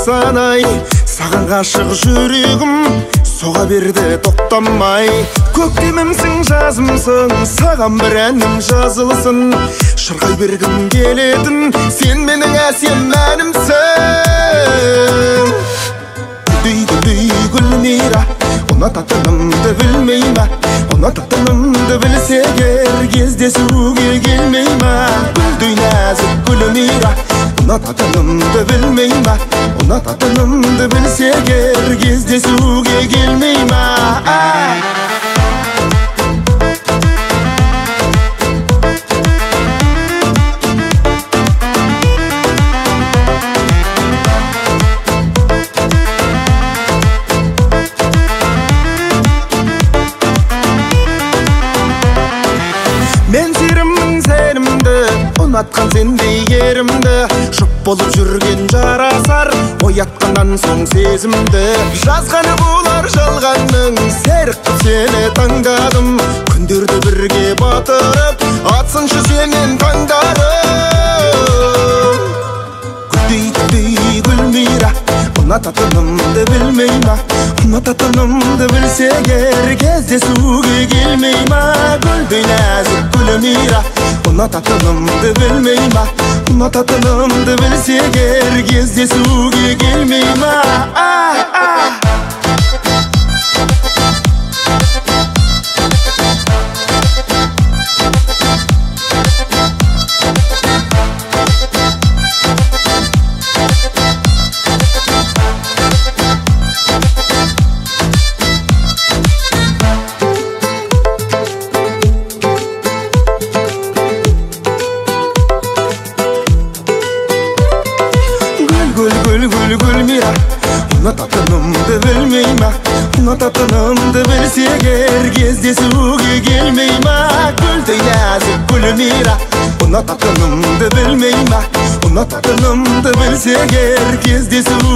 санай, саған ғашық жүрегім соға берді тоқтамай. Көктемімсің, жазымсың, саған бір әнім жазылсын. Шырқай бергім келетін, сен менің әсем әнімсің. Гүлдей Гүлмира, ұнататынымды білмей ма? Ұнататынымды білсе егер кездесуге келмей ма? Гүлдей нәзік Гүлмира, ұнататынымды білмей ма? Ұнататынымды білсе егер кездесуге келмей ма? Мен серімнің сенімді, ұнатқан сендей ерімді. Жұп болып жүрген жарасар, оятқаннан соң сезімді. Жазғаны болар жалғанның, серік қып сені таңдадым. Күндерді бірге батырып, атсыншы сенен таңдарым. Гүлдей Гүлмира, ұнататынымды білмей ма? Ұнататынымды білсе егер кездесуге келмей ма? Гүлдей нәзік Гүлмира, ұнататынымды білмей ма? Ұнататынымды білсе егер кездесуге келмей ма? Гүлмира, ұнататынымды білмей ма? Ұнататынымды білсе егер кездесуге келмей ма? Гүлдей нәзік Гүлмира, ұнататынымды білмей ма? Ұнататынымды білсе егер кездесуге